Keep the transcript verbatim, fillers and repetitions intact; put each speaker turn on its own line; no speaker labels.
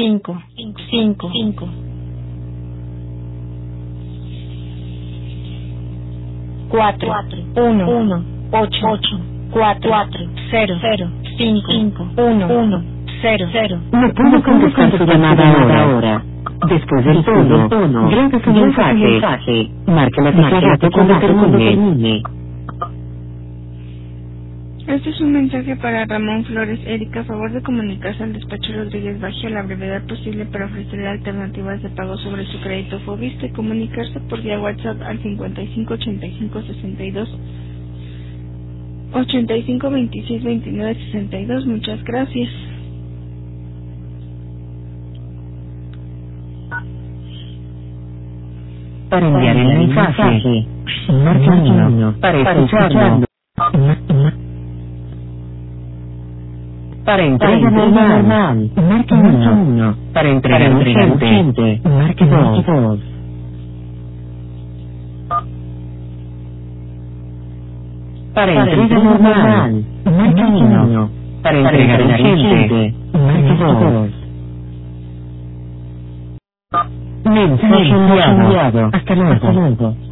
cinco, cinco, cinco. Cuatro, uno, uno, ocho, ocho, cuatro, cuatro, cero, cero, cinco, cinco, uno, uno, cero, cero.
No puedo contestar su llamada ahora. Después del tono, grabe su mensaje. Marque la tecla cuando termine.
Este es un mensaje para Ramón Flores. Erika, a favor de comunicarse al despacho Rodríguez Baje a la brevedad posible para ofrecerle alternativas de pago sobre su crédito Fobiste. Comunicarse por vía WhatsApp al cincuenta y cinco ochenta y cinco sesenta y dos ochenta y cinco veintiséis veintinueve sesenta y dos. Muchas gracias.
Para enviar el mensaje, marque uno. Para escucharlo, para entrega normal, marque uno. Para entrega urgente, marque dos. Para entrega normal, marque uno. Para entrega urgente, marque dos. Mensaje enviado. Hasta luego.